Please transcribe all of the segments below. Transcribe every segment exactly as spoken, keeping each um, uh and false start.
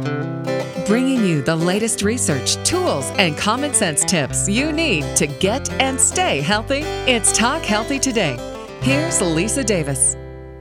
Bringing you the latest research, tools, and common sense tips you need to get and stay healthy. It's Talk Healthy Today. Here's Lisa Davis.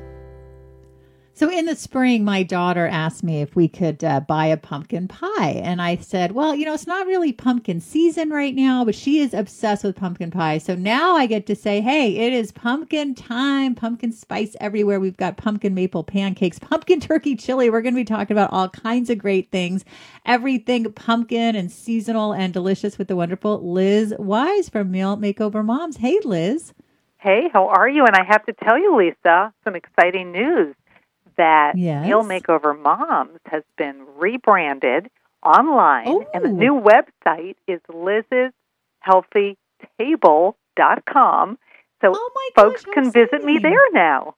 So in the spring, my daughter asked me if we could uh, buy a pumpkin pie. And I said, well, you know, it's not really pumpkin season right now, but she is obsessed with pumpkin pie. So now I get to say, hey, it is pumpkin time, pumpkin spice everywhere. We've got pumpkin maple pancakes, pumpkin turkey chili. We're going to be talking about all kinds of great things, everything pumpkin and seasonal and delicious with the wonderful Liz Wise from Meal Makeover Moms. Hey, Liz. Hey, how are you? And I have to tell you, Lisa, some exciting news. That yes. Meal Makeover Moms has been rebranded online, oh. and the new website is liz's healthy table dot com. So oh my folks gosh, can exciting. visit me there now.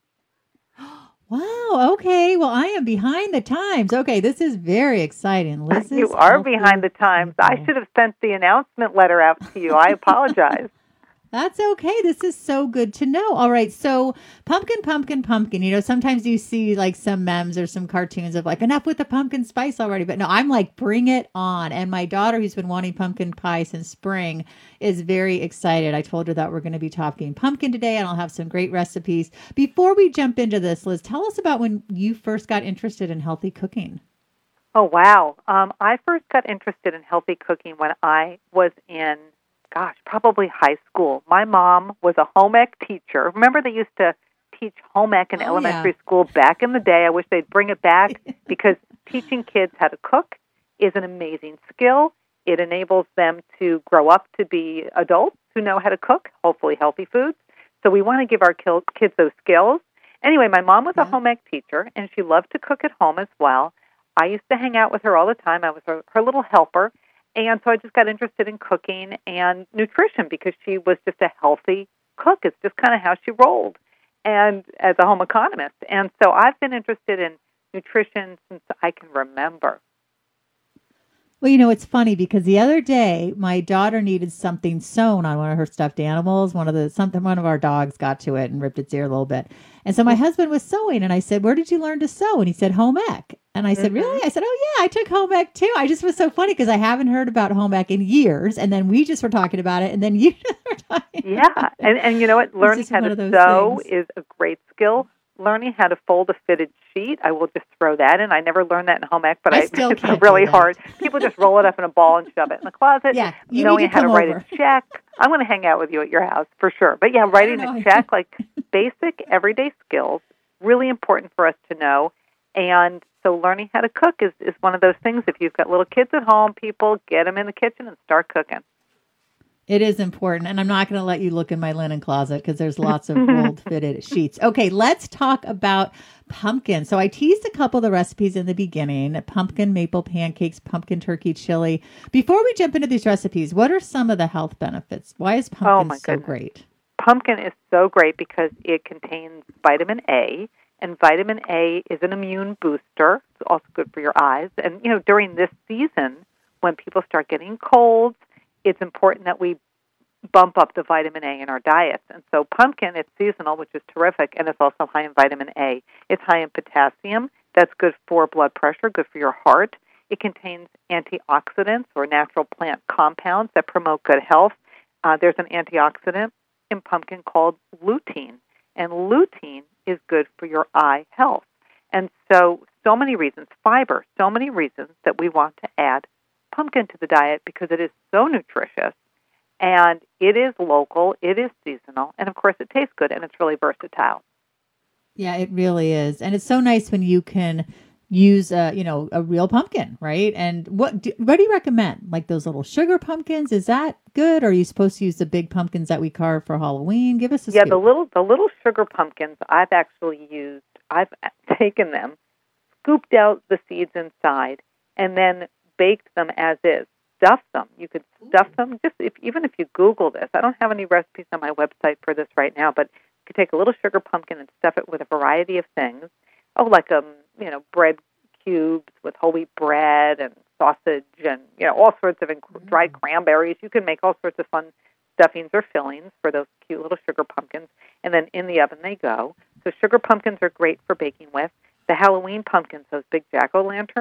Wow. Okay. Well, I am behind the times. Okay. This is very exciting. Liz's you are Healthy behind the times. Table. I should have sent the announcement letter out to you. I apologize. That's okay. This is so good to know. All right. So pumpkin, pumpkin, pumpkin. You know, sometimes you see like some memes or some cartoons of like, enough with the pumpkin spice already. But no, I'm like, bring it on. And my daughter, who's been wanting pumpkin pie since spring, is very excited. I told her that we're going to be talking pumpkin today, and I'll have some great recipes. Before we jump into this, Liz, tell us about when you first got interested in healthy cooking. Oh, wow. Um, I first got interested in healthy cooking when I was in Gosh, probably high school. My mom was a home ec teacher. Remember they used to teach home ec in oh, elementary yeah. school back in the day? I wish they'd bring it back because teaching kids how to cook is an amazing skill. It enables them to grow up to be adults who know how to cook, hopefully healthy foods. So we want to give our kids those skills. Anyway, my mom was yeah. a home ec teacher, and she loved to cook at home as well. I used to hang out with her all the time. I was her, her little helper. And so I just got interested in cooking and nutrition because she was just a healthy cook. It's just kind of how she rolled, and as a home economist. And so I've been interested in nutrition since I can remember. Well, you know, it's funny because the other day my daughter needed something sewn on one of her stuffed animals. One of the something one of our dogs got to it and ripped its ear a little bit. And so my husband was sewing, and I said, "Where did you learn to sew?" And he said, "Home ec." And I said, mm-hmm. "Really?" I said, "Oh yeah, I took home ec too." I just was so funny because I haven't heard about home ec in years, and then we just were talking about it, and then you were talking. Yeah, about it. and and you know what? Learning how to sew things. is a great skill. Learning how to fold a fitted sheet, I will just throw that in. I never learned that in home ec, but I I, still it's can't really do that. hard. People just roll it up in a ball and shove it in the closet. Yeah, you knowing need to how to come write over. a check. I'm going to hang out with you at your house for sure. But yeah, writing a check, like basic everyday skills, really important for us to know. And so learning how to cook is, is one of those things. If you've got little kids at home, people, get them in the kitchen and start cooking. It is important, and I'm not going to let you look in my linen closet because there's lots of rolled fitted sheets. Okay, let's talk about pumpkin. So I teased a couple of the recipes in the beginning, pumpkin maple pancakes, pumpkin turkey chili. Before we jump into these recipes, what are some of the health benefits? Why is pumpkin oh my so goodness. great? Pumpkin is so great because it contains vitamin A, and vitamin A is an immune booster. It's also good for your eyes. And, you know, during this season, when people start getting colds, it's important that we bump up the vitamin A in our diets. And so pumpkin, it's seasonal, which is terrific, and it's also high in vitamin A. It's high in potassium. That's good for blood pressure, good for your heart. It contains antioxidants or natural plant compounds that promote good health. Uh, there's an antioxidant in pumpkin called lutein, and lutein is good for your eye health. And so, so many reasons, fiber, so many reasons that we want to add pumpkin to the diet because it is so nutritious, and it is local, it is seasonal, and of course it tastes good, and it's really versatile. Yeah, it really is. And it's so nice when you can use a, you know, a real pumpkin, right? And what do, what do you recommend? Like those little sugar pumpkins, is that good? Or are you supposed to use the big pumpkins that we carve for Halloween? Give us a Yeah, scoop. the little the little sugar pumpkins, I've actually used, I've taken them, scooped out the seeds inside, and then baked them as is. Stuff them. You could stuff them. Just if, even if you Google this, I don't have any recipes on my website for this right now, but you could take a little sugar pumpkin and stuff it with a variety of things. Oh, like um, you know, bread cubes with whole wheat bread and sausage and you know all sorts of inc- dried cranberries. You can make all sorts of fun stuffings or fillings for those cute little sugar pumpkins, and then in the oven they go. So sugar pumpkins are great for baking with. The Halloween pumpkins, those big jack-o'-lanterns,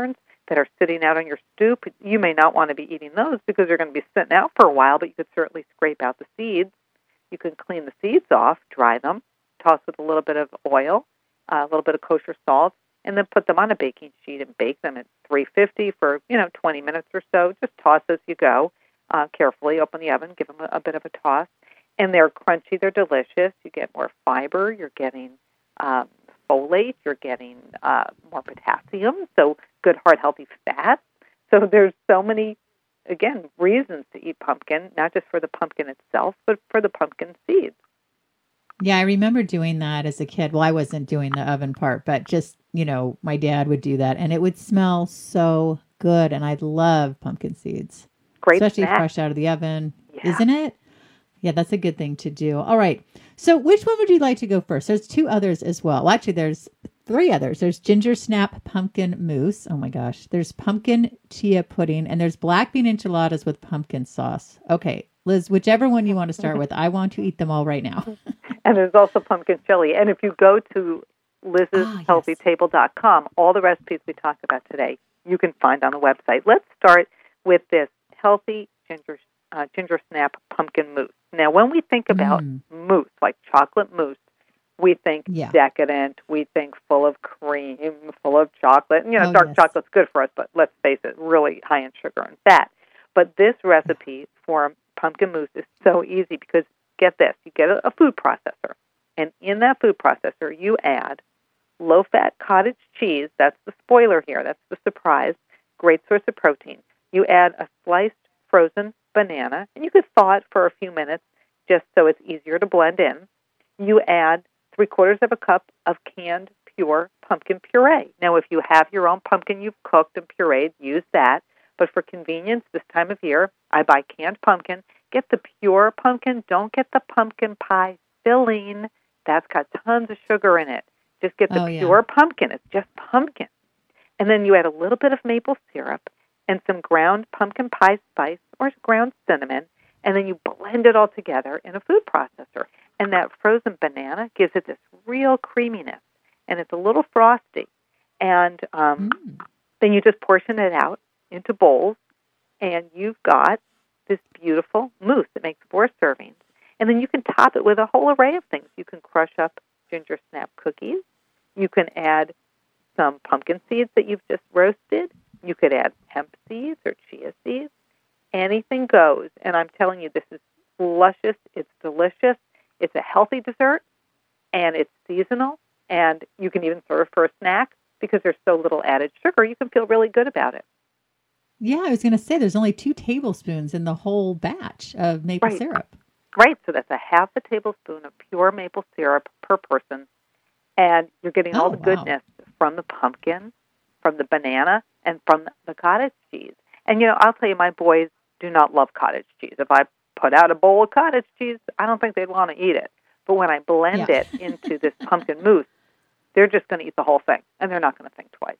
that are sitting out on your stoop. You may not want to be eating those because they're going to be sitting out for a while, but you could certainly scrape out the seeds. You can clean the seeds off, dry them, toss with a little bit of oil, uh, a little bit of kosher salt, and then put them on a baking sheet and bake them at three fifty for, you know, twenty minutes or so. Just toss as you go. Uh, carefully open the oven, give them a, a bit of a toss. And they're crunchy, they're delicious. You get more fiber, you're getting um, folate, you're getting uh, more potassium, so good, heart, healthy fats. So there's so many, again, reasons to eat pumpkin, not just for the pumpkin itself, but for the pumpkin seeds. Yeah, I remember doing that as a kid. Well, I wasn't doing the oven part, but just, you know, my dad would do that, and it would smell so good, and I love pumpkin seeds. Great Especially snack. fresh out of the oven, Yeah. isn't it? Yeah, that's a good thing to do. All right. So which one would you like to go first? There's two others as well. Well, actually, there's three others. There's ginger snap pumpkin mousse. Oh, my gosh. There's pumpkin chia pudding, and there's black bean enchiladas with pumpkin sauce. Okay, Liz, whichever one you want to start with. I want to eat them all right now. And there's also pumpkin chili. And if you go to liz's Ah, healthy table dot com, all the recipes we talked about today, you can find on the website. Let's start with this healthy ginger uh, ginger snap pumpkin mousse. Now, when we think about Mm. mousse, like chocolate mousse, we think Yeah. decadent, we think full of cream, full of chocolate. And, you know, Oh, dark yes. chocolate's good for us, but let's face it, really high in sugar and fat. But this recipe for pumpkin mousse is so easy because, get this, you get a, a food processor, and in that food processor, you add low-fat cottage cheese. That's the spoiler here. That's the surprise. Great source of protein. You add a sliced frozen banana, and you could thaw it for a few minutes just so it's easier to blend in. You add three-quarters of a cup of canned pure pumpkin puree. Now, if you have your own pumpkin you've cooked and pureed, use that. But for convenience, this time of year, I buy canned pumpkin. Get the pure pumpkin. Don't get the pumpkin pie filling. That's got tons of sugar in it. Just get the Oh, yeah. pure pumpkin. It's just pumpkin. And then you add a little bit of maple syrup and some ground pumpkin pie spice or ground cinnamon, and then you blend it all together in a food processor. And that frozen banana gives it this real creaminess, and it's a little frosty. And um, Mm. then you just portion it out into bowls, and you've got this beautiful mousse that makes four servings. And then you can top it with a whole array of things. You can crush up ginger snap cookies. You can add some pumpkin seeds that you've just roasted. You could add hemp seeds or chia seeds. Anything goes. And I'm telling you, this is luscious. It's delicious. It's a healthy dessert, and it's seasonal. And you can even serve for a snack because there's so little added sugar. You can feel really good about it. Yeah, I was going to say there's only two tablespoons in the whole batch of maple Right. syrup. Right, so that's a half a tablespoon of pure maple syrup per person, and you're getting all Oh, the wow. goodness from the pumpkin, from the banana, and from the cottage cheese. And, you know, I'll tell you, my boys do not love cottage cheese. If I put out a bowl of cottage cheese, I don't think they'd want to eat it. But when I blend Yeah. it into this pumpkin mousse, they're just going to eat the whole thing, and they're not going to think twice.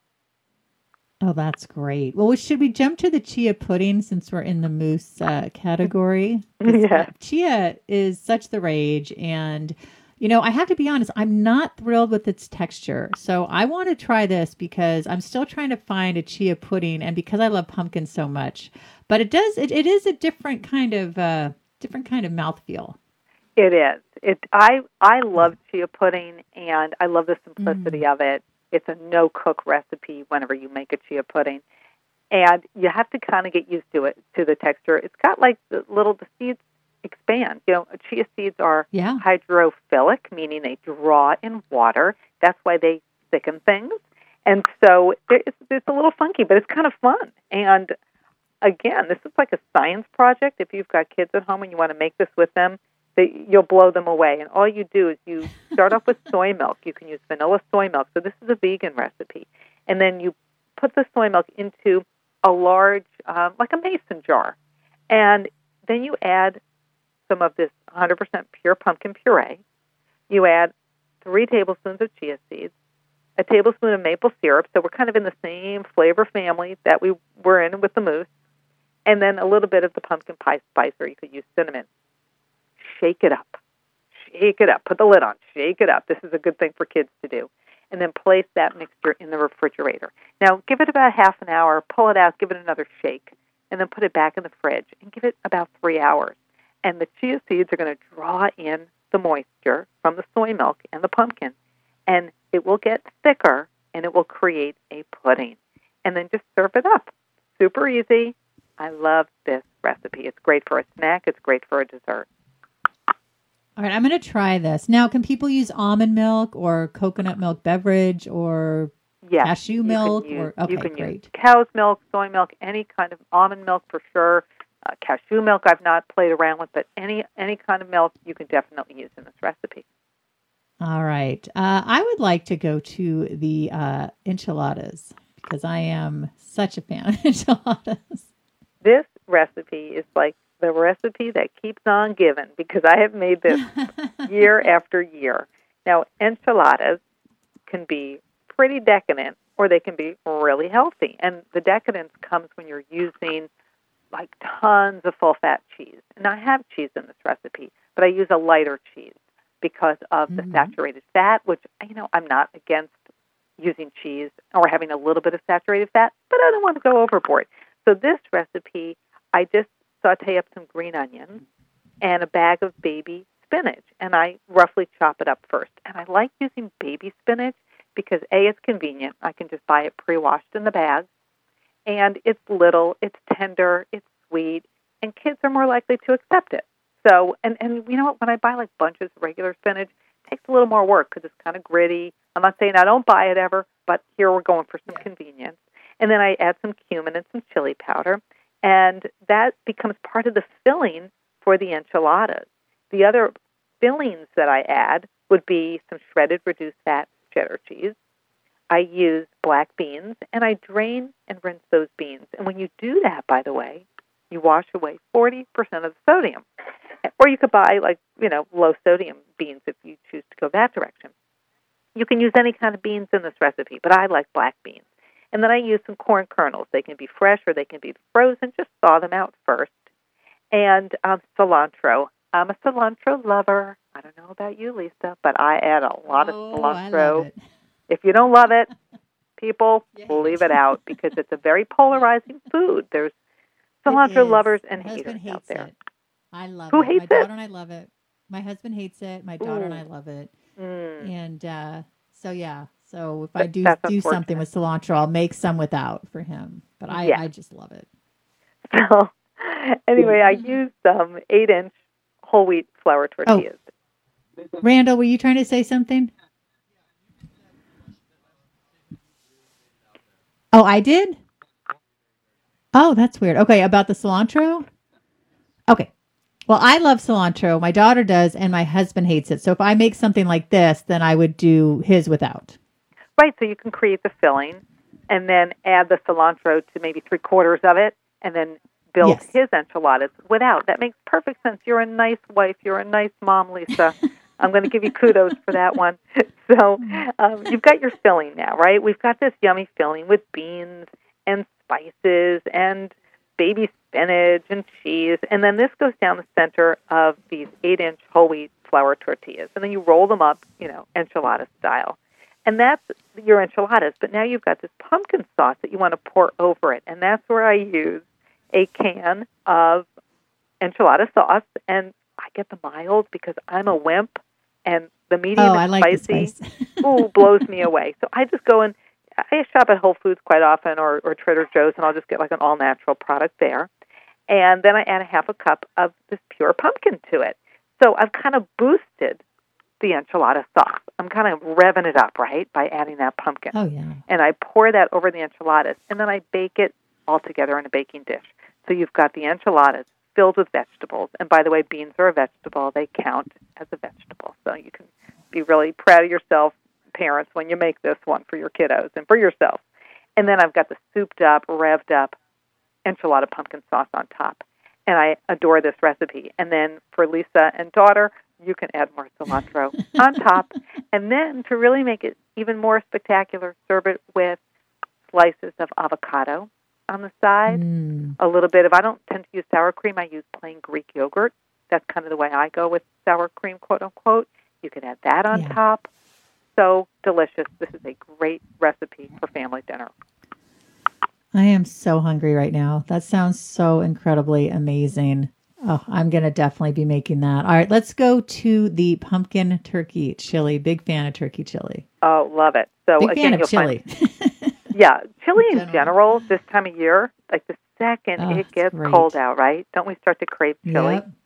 Oh, that's great. Well, should we jump to the chia pudding since we're in the mousse uh, category? 'Cause, Yeah. uh, chia is such the rage. And, you know, I have to be honest, I'm not thrilled with its texture. So I want to try this because I'm still trying to find a chia pudding and because I love pumpkin so much. But it does, it, it is a different kind of, uh, different kind of mouthfeel. It is. It. I I love chia pudding, and I love the simplicity Mm. of it. It's a no-cook recipe whenever you make a chia pudding, and you have to kind of get used to it, to the texture. It's got like the little the seeds expand. You know, chia seeds are Yeah. hydrophilic, meaning they draw in water. That's why they thicken things, and so it's it's a little funky, but it's kind of fun. And again, this is like a science project. If you've got kids at home and you want to make this with them, they, you'll blow them away. And all you do is you start off with soy milk. You can use vanilla soy milk. So this is a vegan recipe. And then you put the soy milk into a large, um, like a mason jar. And then you add some of this one hundred percent pure pumpkin puree. You add three tablespoons of chia seeds, a tablespoon of maple syrup. So we're kind of in the same flavor family that we were in with the mousse. And then a little bit of the pumpkin pie spice, or you could use cinnamon. Shake it up. Shake it up. Put the lid on. Shake it up. This is a good thing for kids to do. and then place that mixture in the refrigerator. Now, give it about half an hour, pull it out, give it another shake, and then put it back in the fridge and give it about three hours. And the chia seeds are going to draw in the moisture from the soy milk and the pumpkin, and it will get thicker, and it will create a pudding. And then just serve it up. Super easy. I love this recipe. It's great for a snack. It's great for a dessert. All right, I'm going to try this. Now, can people use almond milk or coconut milk beverage or yes, cashew milk? Use, or Okay, you can great. use cow's milk, soy milk, any kind of almond milk for sure. Uh, cashew milk I've not played around with, but any any kind of milk you can definitely use in this recipe. All right. Uh, I would like to go to the uh, enchiladas because I am such a fan of enchiladas. This recipe is like the recipe that keeps on giving because I have made this year after year. Now, enchiladas can be pretty decadent or they can be really healthy. And the decadence comes when you're using like tons of full-fat cheese. And I have cheese in this recipe, but I use a lighter cheese because of mm-hmm. the saturated fat, which, you know, I'm not against using cheese or having a little bit of saturated fat, but I don't want to go overboard. So this recipe, I just saute up some green onions and a bag of baby spinach, and I roughly chop it up first. And I like using baby spinach because, A, it's convenient. I can just buy it pre-washed in the bag, and it's little, it's tender, it's sweet, and kids are more likely to accept it. So, and, and you know what, when I buy like bunches of regular spinach, it takes a little more work because it's kind of gritty. I'm not saying I don't buy it ever, but here we're going for some yeah. convenience. And then I add some cumin and some chili powder, and that becomes part of the filling for the enchiladas. The other fillings that I add would be some shredded reduced fat cheddar cheese. I use black beans, and I drain and rinse those beans. And when you do that, by the way, you wash away forty percent of the sodium. Or you could buy, like, you know, low-sodium beans if you choose to go that direction. You can use any kind of beans in this recipe, but I like black beans. And then I use some corn kernels. They can be fresh or they can be frozen. Just thaw them out first. And um, cilantro. I'm a cilantro lover. I don't know about you, Lisa, but I add a lot oh, of cilantro. I love it. If you don't love it, people, yeah. leave it out because it's a very polarizing food. There's cilantro lovers and My haters hates out there. It. I love Who it. hates My daughter it? and I love it. My husband hates it. My daughter Ooh. and I love it. Mm. And uh, so, yeah. So if I do That's do something with cilantro, I'll make some without for him. But I, yeah. I just love it. So anyway, I used some eight-inch whole wheat flour tortillas. Oh. Randall, were you trying to say something? Oh, I did? Oh, that's weird. Okay, about the cilantro? Okay. Well, I love cilantro. My daughter does, and my husband hates it. So if I make something like this, then I would do his without. Right, so you can create the filling and then add the cilantro to maybe three quarters of it and then build yes. his enchiladas without. That makes perfect sense. You're a nice wife. You're a nice mom, Lisa. I'm going to give you kudos for that one. So um, you've got your filling now, right? We've got this yummy filling with beans and spices and baby spinach and cheese. And then this goes down the center of these eight-inch whole wheat flour tortillas. And then you roll them up, you know, enchilada style. And that's your enchiladas. But now you've got this pumpkin sauce that you want to pour over it. And that's where I use a can of enchilada sauce. And I get the mild because I'm a wimp. And the medium oh, and I like spicy the spice. ooh, blows me away. So I just go in. I shop at Whole Foods quite often or, or Trader Joe's, and I'll just get like an all-natural product there. And then I add a half a cup of this pure pumpkin to it. So I've kind of boosted the enchilada sauce. I'm kind of revving it up, right, by adding that pumpkin. Oh, yeah. And I pour that over the enchiladas, and then I bake it all together in a baking dish. So you've got the enchiladas filled with vegetables. And by the way, beans are a vegetable. They count as a vegetable. So you can be really proud of yourself, parents, when you make this one for your kiddos and for yourself. And then I've got the souped up, revved up enchilada pumpkin sauce on top. And I adore this recipe. And then for Lisa and daughter, you can add more cilantro on top. And then to really make it even more spectacular, serve it with slices of avocado on the side. Mm. A little bit of, I don't tend to use sour cream. I use plain Greek yogurt. That's kind of the way I go with sour cream, quote unquote. You can add that on yeah. top. so delicious. This is a great recipe for family dinner. I am so hungry right now. That sounds so incredibly amazing. Oh, I'm going to definitely be making that. All right, let's go to the pumpkin turkey chili. Big fan of turkey chili. Oh, love it. So Big again, fan you'll of chili. Find, yeah, chili in general. general this time of year, like the second Oh, it gets great. cold out, right? Don't we start to crave chili? Yep.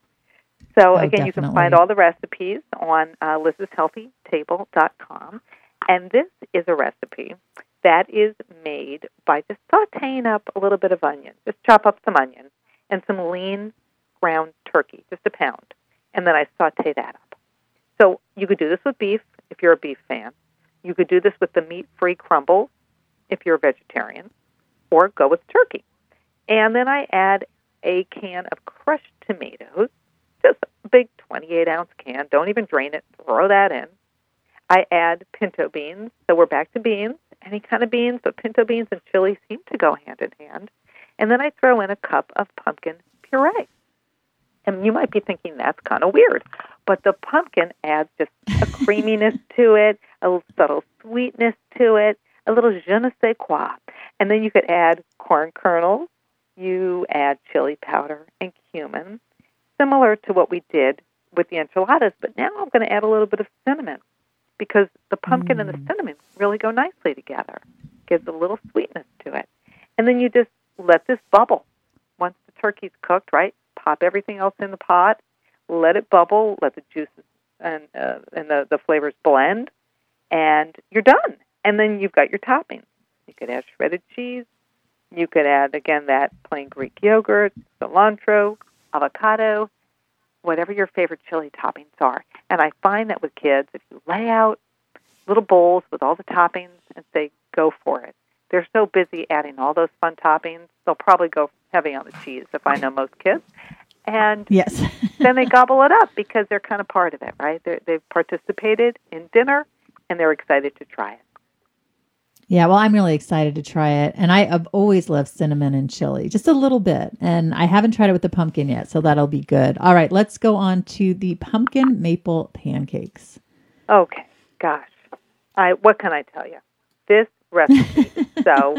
So Oh, again, you can definitely. find all the recipes on uh, liz's healthy table dot com. And this is a recipe that is made by just sauteing up a little bit of onion. Just chop up some onion and some lean ground turkey, just a pound. And then I saute that up. So you could do this with beef if you're a beef fan. You could do this with the meat-free crumbles if you're a vegetarian, or go with turkey. And then I add a can of crushed tomatoes, just a big twenty-eight ounce can. Don't even drain it. Throw that in. I add pinto beans. So we're back to beans, any kind of beans, but pinto beans and chili seem to go hand in hand. And then I throw in a cup of pumpkin puree. And you might be thinking that's kind of weird, but the pumpkin adds just a creaminess to it, a subtle sweetness to it, a little je ne sais quoi. And then you could add corn kernels, you add chili powder and cumin, similar to what we did with the enchiladas, but now I'm going to add a little bit of cinnamon because the pumpkin mm. and the cinnamon really go nicely together. Gives a little sweetness to it. And then you just let this bubble. Once the turkey's cooked, right? Pop everything else in the pot, let it bubble, let the juices and uh, and the, the flavors blend, and you're done. And then you've got your toppings. You could add shredded cheese. You could add, again, that plain Greek yogurt, cilantro, avocado, whatever your favorite chili toppings are. And I find that with kids, if you lay out little bowls with all the toppings and say, go for it. They're so busy adding all those fun toppings, they'll probably go heavy on the cheese, if I know most kids. And yes. then they gobble it up because they're kind of part of it, right? They're, they've participated in dinner, and they're excited to try it. Yeah, well, I'm really excited to try it. And I have always loved cinnamon and chili, just a little bit. And I haven't tried it with the pumpkin yet, so that'll be good. All right, let's go on to the pumpkin maple pancakes. Okay, gosh. I what can I tell you? This recipe is so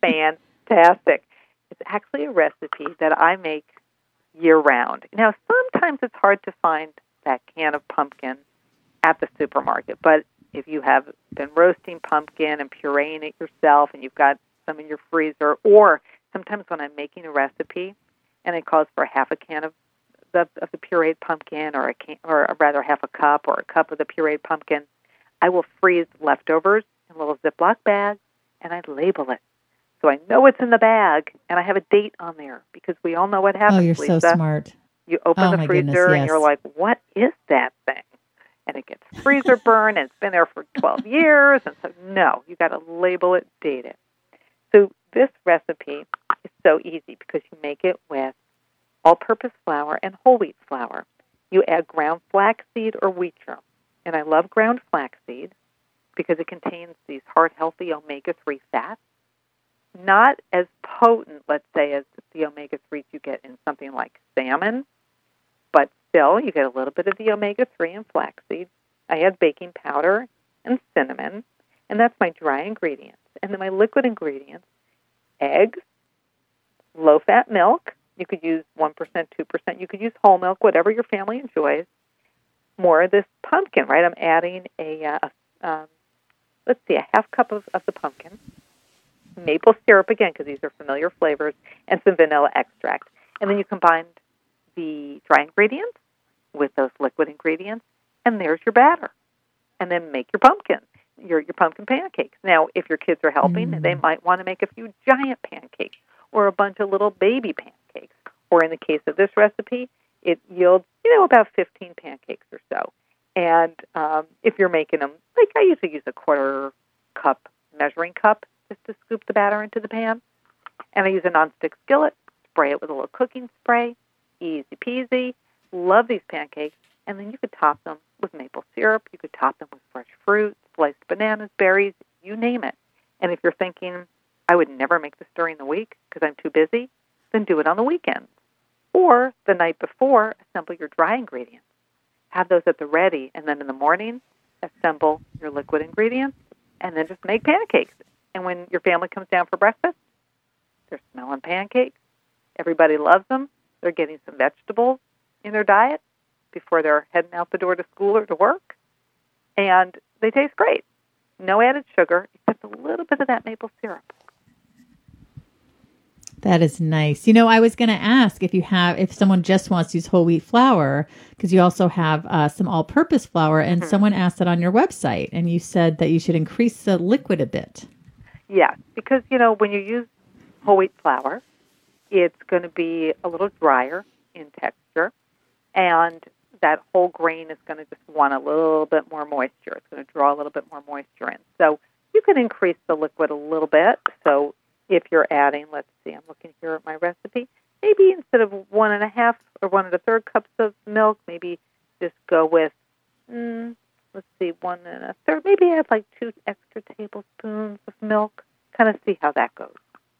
fantastic. It's actually a recipe that I make year-round. Now, sometimes it's hard to find that can of pumpkin at the supermarket, but if you have been roasting pumpkin and pureeing it yourself and you've got some in your freezer, or sometimes when I'm making a recipe and it calls for half a can of the, of the pureed pumpkin or a can, or rather half a cup or a cup of the pureed pumpkin, I will freeze leftovers in a little Ziploc bag and I label it. So I know it's in the bag, and I have a date on there because we all know what happens, Oh, you're Lisa. so smart. You open Oh, the my freezer, goodness, yes. and you're like, what is that thing? And it gets freezer burn, and it's been there for twelve years. And so, no, you got to label it, date it. So this recipe is so easy because you make it with all-purpose flour and whole wheat flour. You add ground flaxseed or wheat germ. And I love ground flaxseed because it contains these heart-healthy omega three fats. Not as potent, let's say, as the omega threes you get in something like salmon, but still you get a little bit of the omega three in flaxseed. I add baking powder and cinnamon, and that's my dry ingredients. And then my liquid ingredients, eggs, low-fat milk. You could use one percent, two percent. You could use whole milk, whatever your family enjoys. More of this pumpkin, right? I'm adding a, uh, um, let's see, a half cup of, of the pumpkin. Maple syrup, again, because these are familiar flavors, and some vanilla extract. And then you combine the dry ingredients with those liquid ingredients, and there's your batter. And then make your pumpkin, your, your pumpkin pancakes. Now, if your kids are helping, mm. they might want to make a few giant pancakes or a bunch of little baby pancakes. Or in the case of this recipe, it yields, you know, about fifteen pancakes or so. And um, if you're making them, like I usually use a quarter cup measuring cup, just to scoop the batter into the pan. And I use a nonstick skillet, spray it with a little cooking spray, easy peasy. Love these pancakes. And then you could top them with maple syrup. You could top them with fresh fruit, sliced bananas, berries, you name it. And if you're thinking, I would never make this during the week because I'm too busy, then do it on the weekends. Or the night before, assemble your dry ingredients. Have those at the ready, and then in the morning, assemble your liquid ingredients, and then just make pancakes. And when your family comes down for breakfast, they're smelling pancakes. Everybody loves them. They're getting some vegetables in their diet before they're heading out the door to school or to work. And they taste great. No added sugar, except a little bit of that maple syrup. That is nice. You know, I was going to ask if you have, if someone just wants to use whole wheat flour, because you also have uh, some all-purpose flour, and mm-hmm. someone asked that on your website, and you said that you should increase the liquid a bit. Yeah, because, you know, when you use whole wheat flour, it's going to be a little drier in texture, and that whole grain is going to just want a little bit more moisture. It's going to draw a little bit more moisture in. So you can increase the liquid a little bit. So if you're adding, let's see, I'm looking here at my recipe, maybe instead of one and a half or one and a third cups of milk, maybe just go with, mm, let's see, one and a third, maybe add like two extra tablespoons of milk, kind of see how that goes.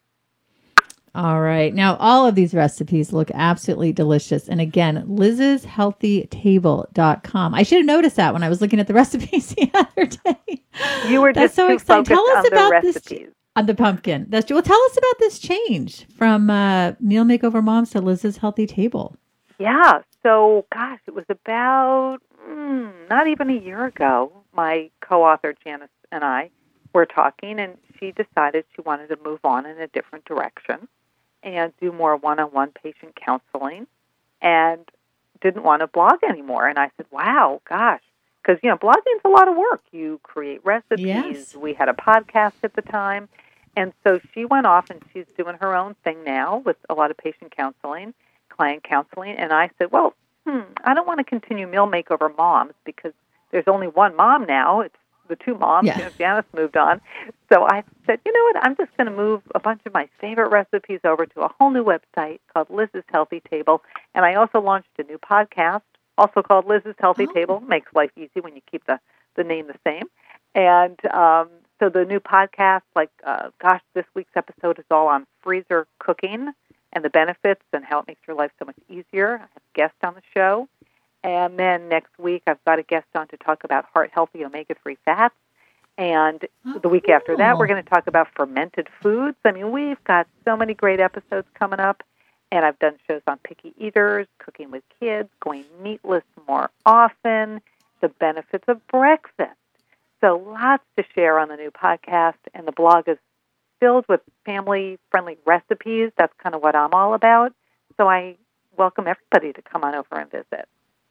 All right. Now, all of these recipes look absolutely delicious. And again, liz's healthy table dot com. I should have noticed that when I was looking at the recipes the other day. You were That's just so too exciting. Tell us on about the this recipes. On the pumpkin. That's well. Tell us about this change from uh, Meal Makeover Moms to Liz's Healthy Table. Yeah. So, gosh, it was about mm, not even a year ago. My co-author Janice and I were talking, and she decided she wanted to move on in a different direction and do more one-on-one patient counseling, and didn't want to blog anymore. And I said, "Wow, gosh." Because, you know, blogging's a lot of work. You create recipes. Yes. We had a podcast at the time. And so she went off, and she's doing her own thing now with a lot of patient counseling, client counseling. And I said, well, hmm, I don't want to continue Meal Makeover Moms because there's only one mom now. It's the two moms. Yeah. You know, Janice moved on. So I said, you know what, I'm just going to move a bunch of my favorite recipes over to a whole new website called Liz's Healthy Table. And I also launched a new podcast, also called Liz's Healthy oh. Table. Makes life easy when you keep the, the name the same. And um, so the new podcast, like, uh, gosh, this week's episode is all on freezer cooking and the benefits and how it makes your life so much easier. I have a guest on the show. And then next week, I've got a guest on to talk about heart-healthy omega three fats. And oh, the week cool. after that, we're going to talk about fermented foods. I mean, we've got so many great episodes coming up. And I've done shows on picky eaters, cooking with kids, going meatless more often, the benefits of breakfast. So lots to share on the new podcast, and the blog is filled with family-friendly recipes. That's kind of what I'm all about. So I welcome everybody to come on over and visit.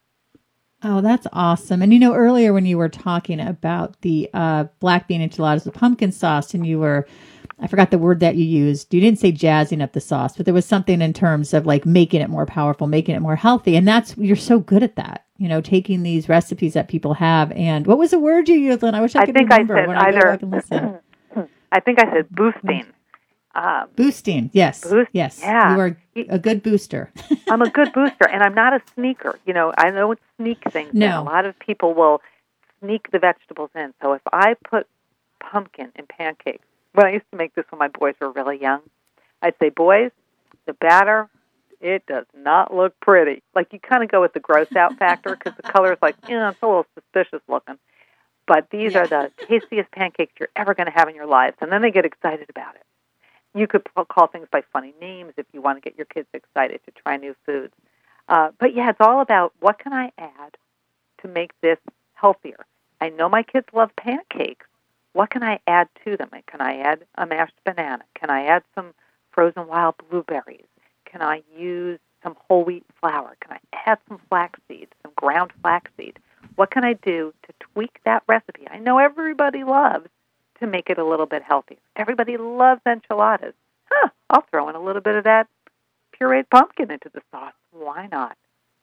Oh, that's awesome. And, you know, earlier when you were talking about the uh, black bean enchiladas with pumpkin sauce, and you were, I forgot the word that you used. You didn't say jazzing up the sauce, but there was something in terms of like making it more powerful, making it more healthy. And that's, you're so good at that, you know, taking these recipes that people have. And what was the word you used, Lynn? I wish I, I could think remember I said when either, I go back and listen. I think I said boosting. Um, boosting, yes. Boost, yes. Yeah. You are a good booster. I'm a good booster, and I'm not a sneaker. You know, I don't sneak things no. in. A lot of people will sneak the vegetables in. So if I put pumpkin in pancakes, when I used to make this when my boys were really young, I'd say, boys, the batter, it does not look pretty. Like, you kind of go with the gross out factor because the color is like, you know, it's a little suspicious looking. But these yeah. are the tastiest pancakes you're ever going to have in your lives. And then they get excited about it. You could call things by funny names if you want to get your kids excited to try new foods. Uh, but, yeah, it's all about what can I add to make this healthier. I know my kids love pancakes. What can I add to them? Can I add a mashed banana? Can I add some frozen wild blueberries? Can I use some whole wheat flour? Can I add some flaxseed, some ground flaxseed? What can I do to tweak that recipe? I know everybody loves to make it a little bit healthier. Everybody loves enchiladas. Huh, I'll throw in a little bit of that pureed pumpkin into the sauce. Why not?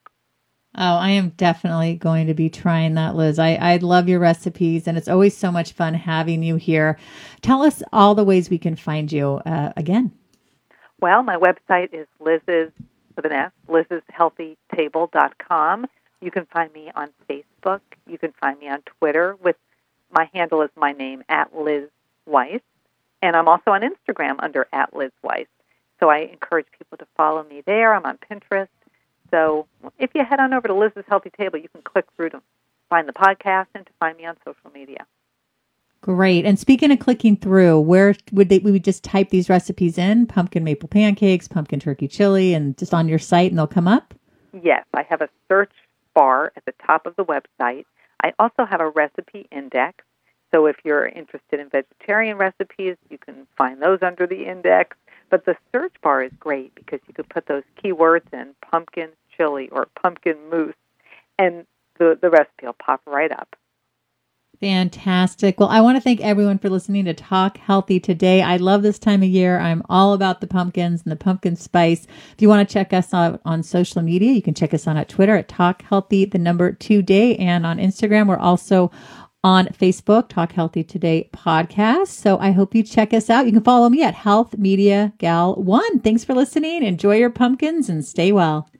Oh, I am definitely going to be trying that, Liz. I, I love your recipes, and it's always so much fun having you here. Tell us all the ways we can find you uh, again. Well, my website is Liz's, with an S, liz's healthy table dot com. You can find me on Facebook. You can find me on Twitter with my handle is my name, at Liz Weiss. And I'm also on Instagram under at Liz Weiss. So I encourage people to follow me there. I'm on Pinterest. So if you head on over to Liz's Healthy Table, you can click through to find the podcast and to find me on social media. Great. And speaking of clicking through, where would they, we would just type these recipes in, pumpkin maple pancakes, pumpkin turkey chili, and just on your site and they'll come up? Yes, I have a search bar at the top of the website. I also have a recipe index. So if you're interested in vegetarian recipes, you can find those under the index. But the search bar is great because you could put those keywords in, pumpkin chili or pumpkin mousse, and the, the recipe will pop right up. Fantastic. Well, I want to thank everyone for listening to Talk Healthy today. I love this time of year. I'm all about the pumpkins and the pumpkin spice. If you want to check us out on social media, you can check us on at Twitter at Talk Healthy, the number today, and on Instagram. We're also on Facebook, Talk Healthy Today podcast. So I hope you check us out. You can follow me at Health Media Gal one. Thanks for listening. Enjoy your pumpkins and stay well.